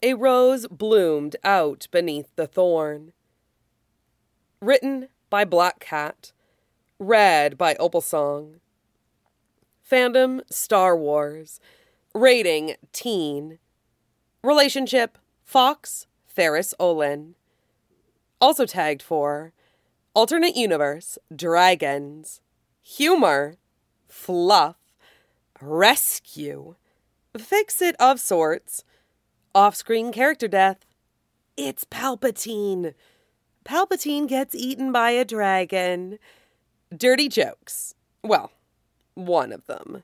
A rose bloomed out beneath the thorn. Written by Black Cat. Read by Opalsong. Fandom Star Wars. Rating teen. Relationship Fox Ferris Olin. Also tagged for alternate universe dragons. Humor fluff. Rescue. Fix-it of sorts. Off-screen character death. It's Palpatine. Palpatine gets eaten by a dragon. Dirty jokes. Well, one of them.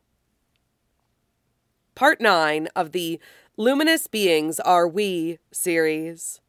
Part 9 of the Luminous Beings Are We series.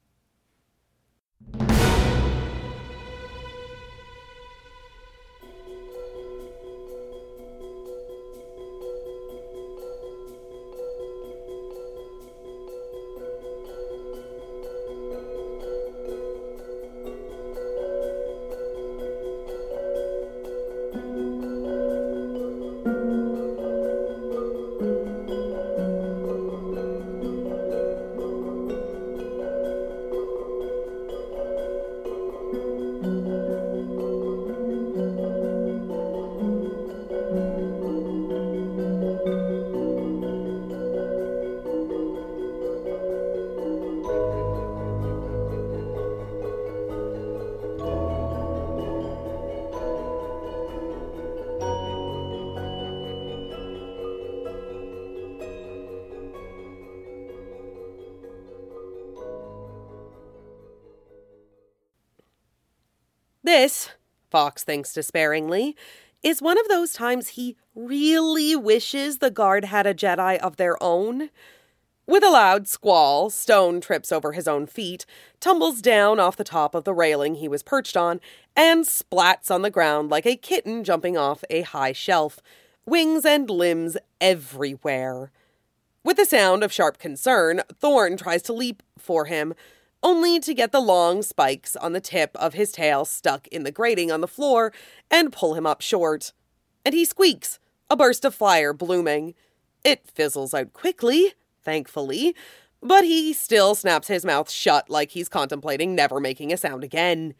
This, Fox thinks despairingly, is one of those times he really wishes the guard had a Jedi of their own. With a loud squall, Stone trips over his own feet, tumbles down off the top of the railing he was perched on, and splats on the ground like a kitten jumping off a high shelf, wings and limbs everywhere. With a sound of sharp concern, Thorn tries to leap for him, only to get the long spikes on the tip of his tail stuck in the grating on the floor and pull him up short. And he squeaks, a burst of fire blooming. It fizzles out quickly, thankfully, but he still snaps his mouth shut like he's contemplating never making a sound again.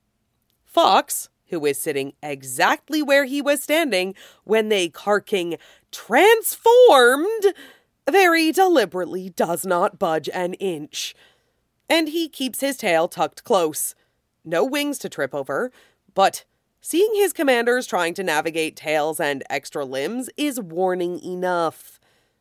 Fox, who is sitting exactly where he was standing when they carking transformed, very deliberately does not budge an inch. And he keeps his tail tucked close. No wings to trip over, but seeing his commanders trying to navigate tails and extra limbs is warning enough.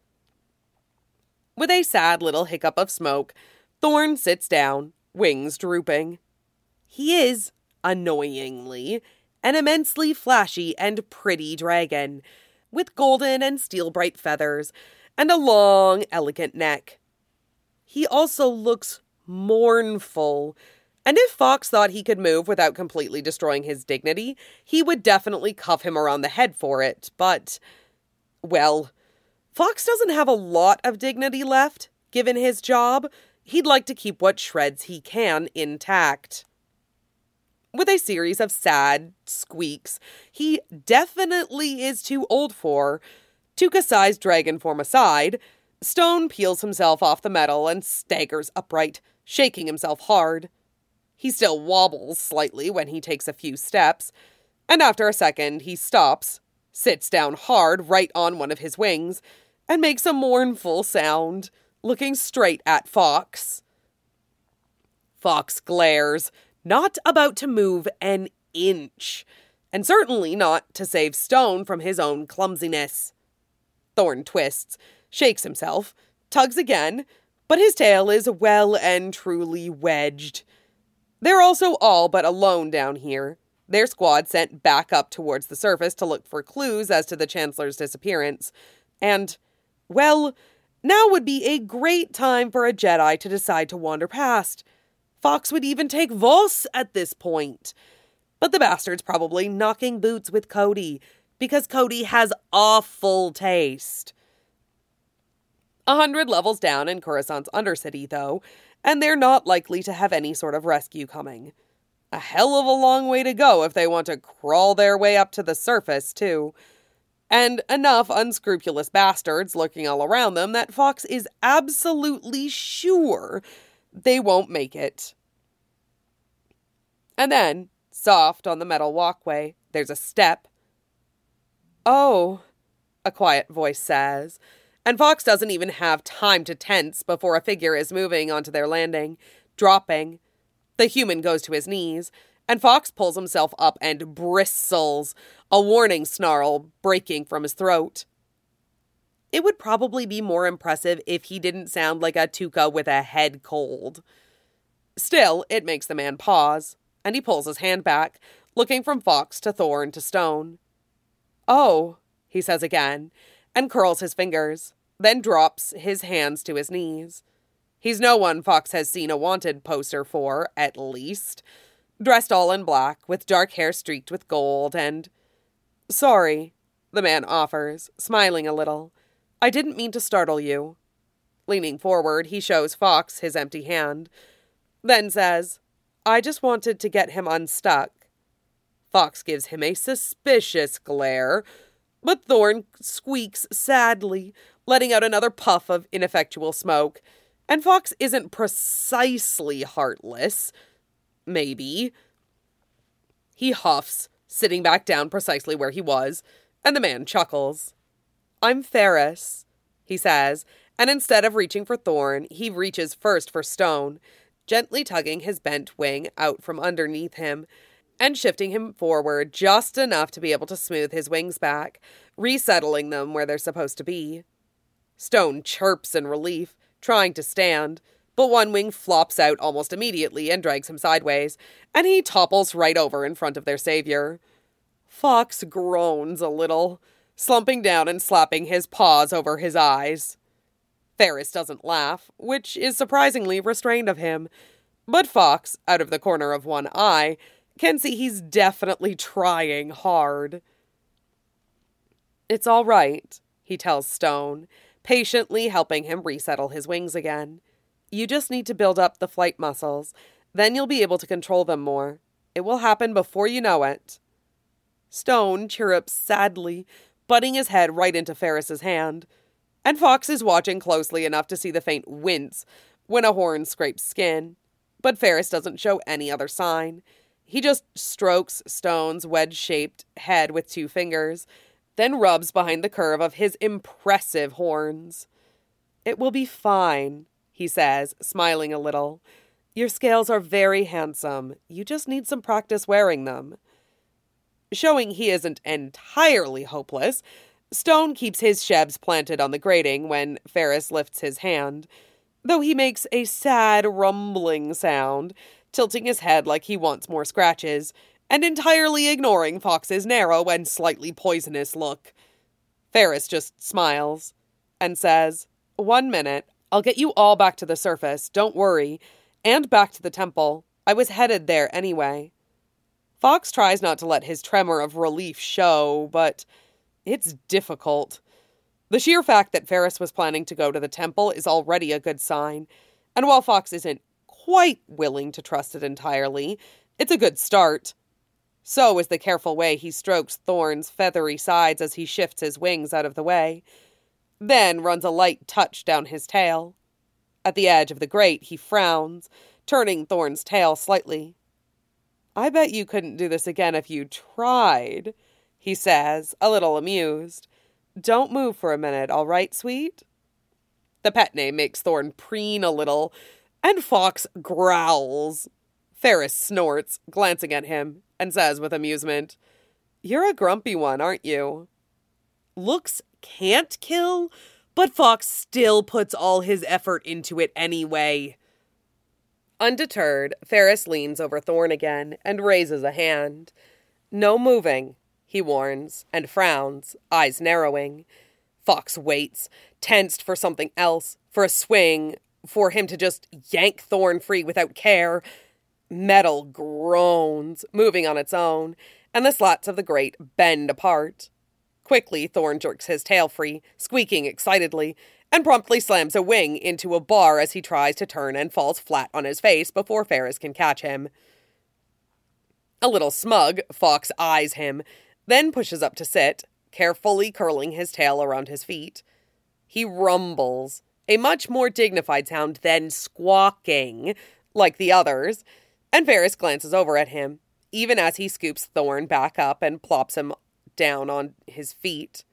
With a sad little hiccup of smoke, Thorn sits down, wings drooping. He is, annoyingly, an immensely flashy and pretty dragon, with golden and steel-bright feathers, and a long, elegant neck. He also looks mournful, and if Fox thought he could move without completely destroying his dignity, he would definitely cuff him around the head for it, but, well, Fox doesn't have a lot of dignity left, given his job. He'd like to keep what shreds he can intact. With a series of sad squeaks he definitely is too old for, Tuca-sized dragon form aside, Stone peels himself off the metal and staggers upright, shaking himself hard. He still wobbles slightly when he takes a few steps, and after a second he stops, sits down hard right on one of his wings, and makes a mournful sound, looking straight at Fox. Fox glares, not about to move an inch, and certainly not to save Stone from his own clumsiness. Thorn twists, shakes himself, tugs again, but his tail is well and truly wedged. They're also all but alone down here, their squad sent back up towards the surface to look for clues as to the Chancellor's disappearance. And, well, now would be a great time for a Jedi to decide to wander past. Fox would even take Voss at this point. But the bastard's probably knocking boots with Cody, because Cody has awful taste. 100 levels down in Coruscant's Undercity, though, and they're not likely to have any sort of rescue coming. A hell of a long way to go if they want to crawl their way up to the surface, too. and enough unscrupulous bastards lurking all around them that Fawkes is absolutely sure they won't make it. And then, soft on the metal walkway, there's a step. "Oh," a quiet voice says, and Fawkes doesn't even have time to tense before a figure is moving onto their landing, dropping. The human goes to his knees, and Fawkes pulls himself up and bristles, a warning snarl breaking from his throat. It would probably be more impressive if he didn't sound like a Tuca with a head cold. Still, it makes the man pause, and he pulls his hand back, looking from Fawkes to Thorn to Stone. "Oh," he says again, and curls his fingers, then drops his hands to his knees. He's no one Fawkes has seen a wanted poster for, at least. Dressed all in black, with dark hair streaked with gold, and... "Sorry," the man offers, smiling a little. "I didn't mean to startle you." Leaning forward, he shows Fawkes his empty hand, then says, "I just wanted to get him unstuck." Fawkes gives him a suspicious glare, but Thorn squeaks sadly, letting out another puff of ineffectual smoke, and Fawkes isn't precisely heartless. Maybe. He huffs, sitting back down precisely where he was, and the man chuckles. "I'm Ferris," he says, and instead of reaching for Thorn, he reaches first for Stone, gently tugging his bent wing out from underneath him, and shifting him forward just enough to be able to smooth his wings back, resettling them where they're supposed to be. Stone chirps in relief, trying to stand, but one wing flops out almost immediately and drags him sideways, and he topples right over in front of their savior. Fawkes groans a little, slumping down and slapping his paws over his eyes. Ferris doesn't laugh, which is surprisingly restrained of him, but Fawkes, out of the corner of one eye, can see he's definitely trying hard. "It's all right," he tells Stone, patiently helping him resettle his wings again. "You just need to build up the flight muscles. Then you'll be able to control them more. It will happen before you know it." Stone chirrups sadly, butting his head right into Ferris's hand, and Fawkes is watching closely enough to see the faint wince when a horn scrapes skin, but Ferris doesn't show any other sign. He just strokes Stone's wedge-shaped head with 2 fingers, then rubs behind the curve of his impressive horns. "It will be fine," he says, smiling a little. "Your scales are very handsome. You just need some practice wearing them." Showing he isn't entirely hopeless, Stone keeps his shebs planted on the grating when Ferris lifts his hand, though he makes a sad rumbling sound, tilting his head like he wants more scratches, and entirely ignoring Fawkes' narrow and slightly poisonous look. Ferris just smiles, and says, "1 minute, I'll get you all back to the surface, don't worry, and back to the temple. I was headed there anyway." Fawkes tries not to let his tremor of relief show, but it's difficult. The sheer fact that Ferris was planning to go to the temple is already a good sign, and while Fawkes isn't quite willing to trust it entirely, it's a good start. So is the careful way he strokes Thorn's feathery sides as he shifts his wings out of the way, then runs a light touch down his tail. At the edge of the grate, he frowns, turning Thorn's tail slightly. "I bet you couldn't do this again if you tried," he says, a little amused. "Don't move for a minute, all right, sweet?" The pet name makes Thorn preen a little, and Fawkes growls. Ferris snorts, glancing at him, and says with amusement, "You're a grumpy one, aren't you?" Looks can't kill, but Fawkes still puts all his effort into it anyway. Undeterred, Ferris leans over Thorn again and raises a hand. "No moving," he warns, and frowns, eyes narrowing. Fawkes waits, tensed for something else, for a swing, for him to just yank Thorn free without care. Metal groans, moving on its own, and the slats of the grate bend apart. Quickly, Thorn jerks his tail free, squeaking excitedly, and promptly slams a wing into a bar as he tries to turn and falls flat on his face before Ferris can catch him. A little smug, Fawkes eyes him, then pushes up to sit, carefully curling his tail around his feet. He rumbles, a much more dignified sound than squawking, like the others, and Ferris glances over at him, even as he scoops Thorn back up and plops him down on his feet.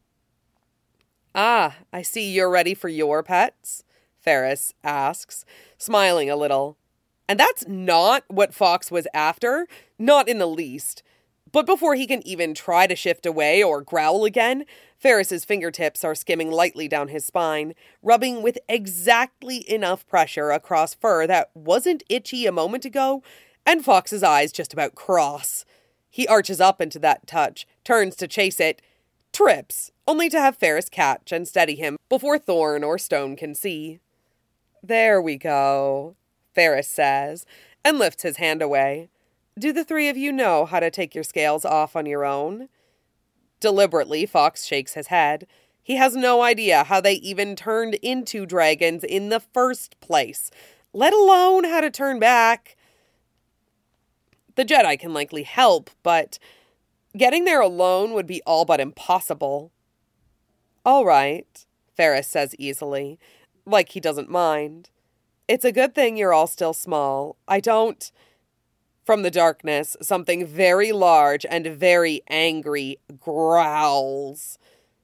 "Ah, I see you're ready for your pets," Ferris asks, smiling a little. And that's not what Fox was after, not in the least. But before he can even try to shift away or growl again, Ferris's fingertips are skimming lightly down his spine, rubbing with exactly enough pressure across fur that wasn't itchy a moment ago, and Fox's eyes just about cross. He arches up into that touch, turns to chase it, trips, only to have Ferris catch and steady him before Thorn or Stone can see. "There we go," Ferris says, and lifts his hand away. "Do the three of you know how to take your scales off on your own?" Deliberately, Fox shakes his head. He has no idea how they even turned into dragons in the first place, let alone how to turn back. The Jedi can likely help, but getting there alone would be all but impossible. "All right," Ferris says easily, like he doesn't mind. "It's a good thing you're all still small. I don't..." From the darkness, something very large and very angry growls.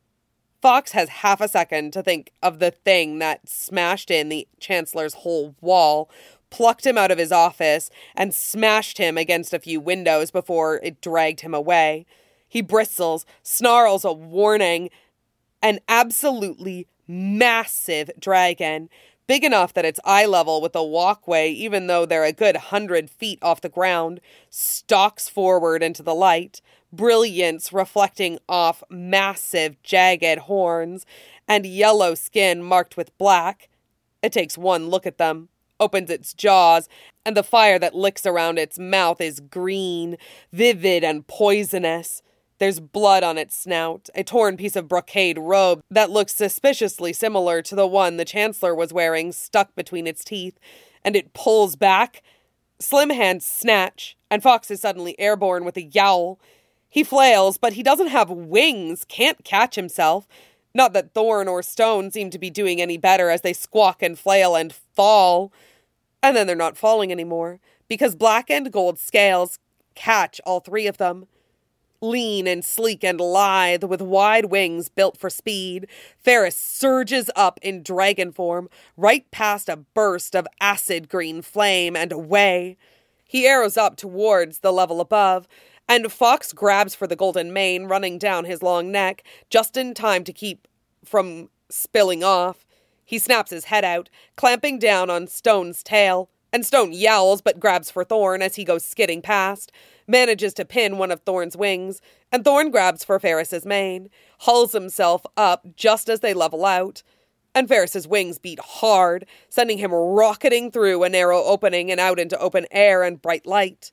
Fox has half a second to think of the thing that smashed in the Chancellor's whole wall, plucked him out of his office, and smashed him against a few windows before it dragged him away. He bristles, snarls a warning. An absolutely massive dragon, big enough that it's eye level with the walkway even though they're a good 100 feet off the ground, stalks forward into the light, brilliance reflecting off massive jagged horns and yellow skin marked with black. It takes one look at them, opens its jaws, and the fire that licks around its mouth is green, vivid and poisonous. There's blood on its snout, a torn piece of brocade robe that looks suspiciously similar to the one the Chancellor was wearing stuck between its teeth, and it pulls back. Slim hands snatch, and Fox is suddenly airborne with a yowl. He flails, but he doesn't have wings, can't catch himself. Not that Thorn or Stone seem to be doing any better as they squawk and flail and fall. And then they're not falling anymore, because black and gold scales catch all three of them. Lean and sleek and lithe, with wide wings built for speed, Ferris surges up in dragon form, right past a burst of acid green flame and away. He arrows up towards the level above, and Fox grabs for the golden mane running down his long neck, just in time to keep from spilling off. He snaps his head out, clamping down on Stone's tail, and Stone yowls but grabs for Thorn as he goes skidding past, manages to pin one of Thorn's wings, and Thorn grabs for Ferris's mane, hauls himself up just as they level out, and Ferris's wings beat hard, sending him rocketing through a narrow opening and out into open air and bright light.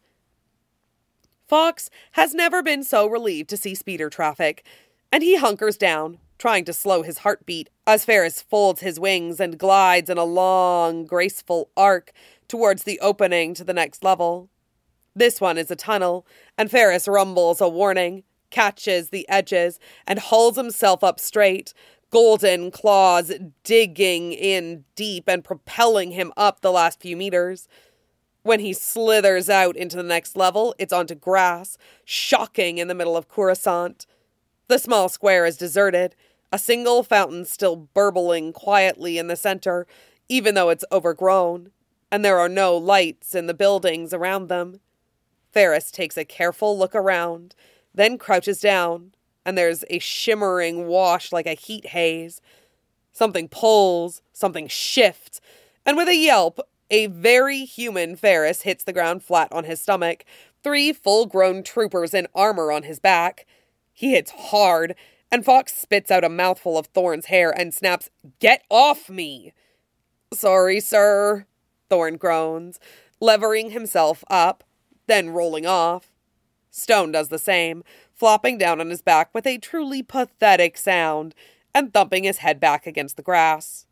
Fox has never been so relieved to see speeder traffic, and he hunkers down, trying to slow his heartbeat as Ferris folds his wings and glides in a long, graceful arc towards the opening to the next level. This one is a tunnel, and Ferris rumbles a warning, catches the edges, and hauls himself up straight, golden claws digging in deep and propelling him up the last few meters. When he slithers out into the next level, it's onto grass, shocking in the middle of Coruscant. The small square is deserted, a single fountain still burbling quietly in the center, even though it's overgrown, and there are no lights in the buildings around them. Ferris takes a careful look around, then crouches down, and there's a shimmering wash like a heat haze. Something pulls, something shifts, and with a yelp, a very human Ferris hits the ground flat on his stomach, 3 full-grown troopers in armor on his back. He hits hard, and Fox spits out a mouthful of Thorn's hair and snaps, "Get off me!" "Sorry, sir," Thorn groans, levering himself up, then rolling off. Stone does the same, flopping down on his back with a truly pathetic sound and thumping his head back against the grass.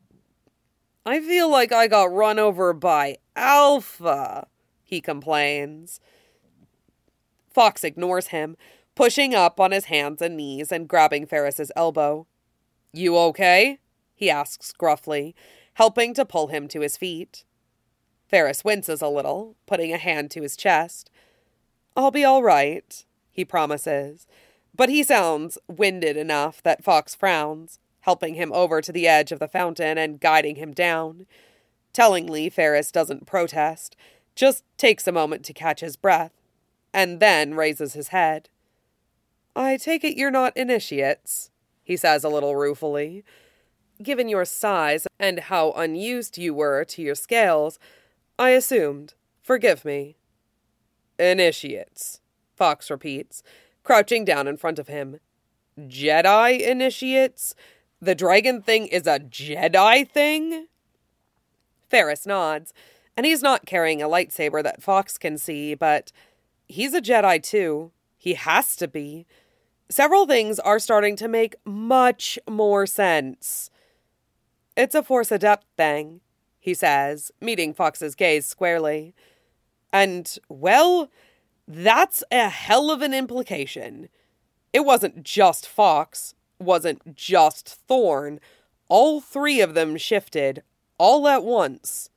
"I feel like I got run over by Alpha," he complains. Fox ignores him, pushing up on his hands and knees and grabbing Ferris's elbow. "You okay?" he asks gruffly, helping to pull him to his feet. Ferris winces a little, putting a hand to his chest. "I'll be all right," he promises, but he sounds winded enough that Fox frowns, helping him over to the edge of the fountain and guiding him down. Tellingly, Ferris doesn't protest, just takes a moment to catch his breath, and then raises his head. "I take it you're not initiates," he says a little ruefully. "Given your size and how unused you were to your scales, I assumed. Forgive me." "Initiates," Fox repeats, crouching down in front of him. "Jedi initiates? The dragon thing is a Jedi thing?" Ferris nods, and he's not carrying a lightsaber that Fox can see, but he's a Jedi too. He has to be. Several things are starting to make much more sense. "It's a Force Adept thing," he says, meeting Fox's gaze squarely. "And, well, that's a hell of an implication. It wasn't just Fox, wasn't just Thorn. All three of them shifted, all at once."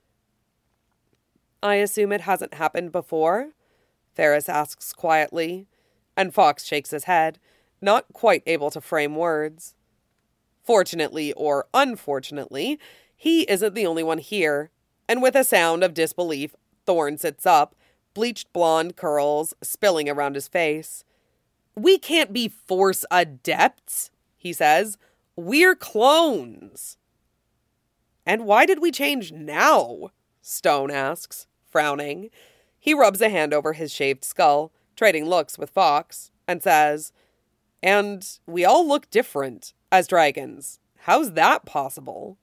"I assume it hasn't happened before?" Ferris asks quietly, and Fox shakes his head, not quite able to frame words. Fortunately or unfortunately, he isn't the only one here, and with a sound of disbelief, Thorn sits up, bleached blonde curls spilling around his face. "We can't be Force Adepts," he says. "We're clones." "And why did we change now?" Stone asks, frowning. He rubs a hand over his shaved skull, trading looks with Fox, and says, "And we all look different, as dragons. How's that possible?"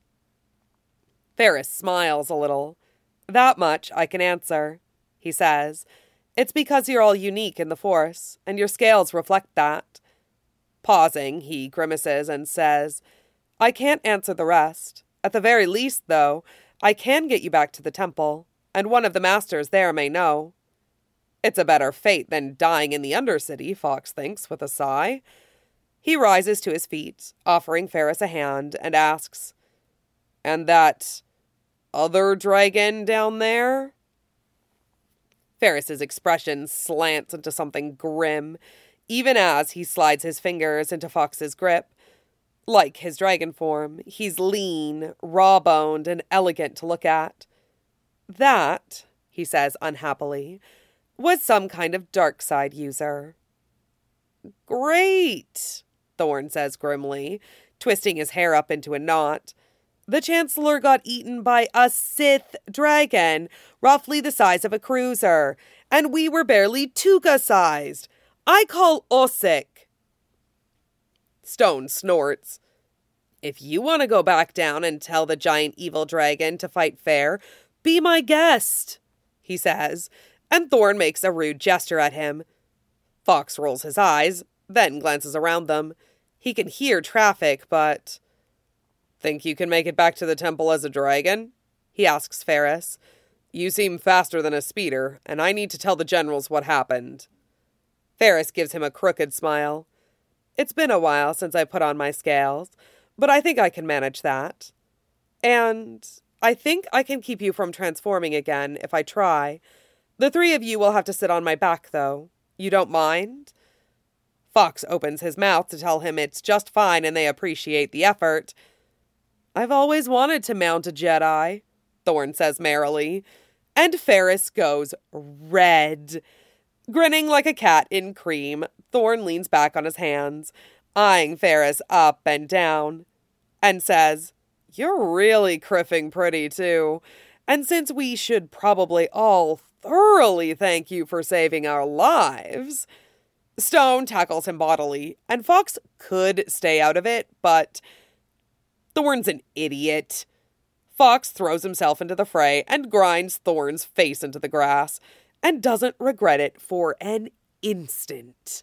Ferris smiles a little. "That much I can answer," he says. "It's because you're all unique in the Force, and your scales reflect that." Pausing, he grimaces and says, "I can't answer the rest. At the very least, though, I can get you back to the temple, and one of the masters there may know." "It's a better fate than dying in the Undercity," Fox thinks with a sigh. He rises to his feet, offering Ferris a hand, and asks, "And that other dragon down there?" Ferris's expression slants into something grim, even as he slides his fingers into Fox's grip. Like his dragon form, he's lean, raw-boned, and elegant to look at. "That," he says unhappily, "was some kind of dark side user." "Great," Thorn says grimly, twisting his hair up into a knot. "The Chancellor got eaten by a Sith dragon, roughly the size of a cruiser, and we were barely Tuga-sized. I call Osik." Stone snorts. "If you want to go back down and tell the giant evil dragon to fight fair, be my guest," he says, and Thorn makes a rude gesture at him. Fox rolls his eyes, then glances around them. He can hear traffic, but... "Think you can make it back to the temple as a dragon?" he asks Ferris. "You seem faster than a speeder, and I need to tell the generals what happened." Ferris gives him a crooked smile. "It's been a while since I put on my scales, but I think I can manage that. And I think I can keep you from transforming again if I try. The three of you will have to sit on my back, though. You don't mind?" Fox opens his mouth to tell him it's just fine and they appreciate the effort. "I've always wanted to mount a Jedi," Thorn says merrily, and Ferris goes red. Grinning like a cat in cream, Thorn leans back on his hands, eyeing Ferris up and down, and says, "You're really criffing pretty, too. And since we should probably all thoroughly thank you for saving our lives..." Stone tackles him bodily, and Fox could stay out of it, but Thorn's an idiot. Fox throws himself into the fray and grinds Thorn's face into the grass, and doesn't regret it for an instant.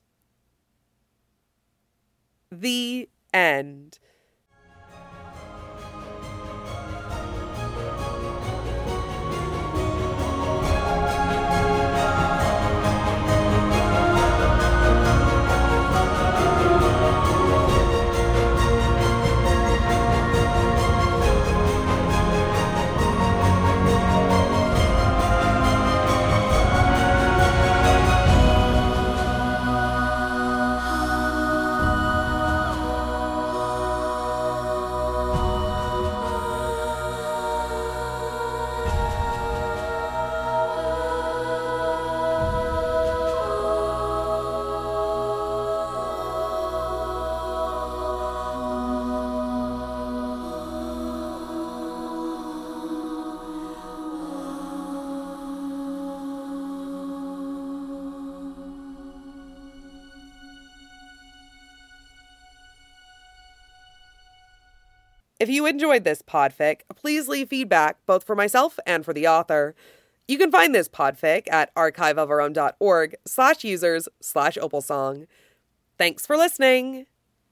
The end. If you enjoyed this podfic, please leave feedback both for myself and for the author. You can find this podfic at archiveofourown.org/users/opalsong. Thanks for listening!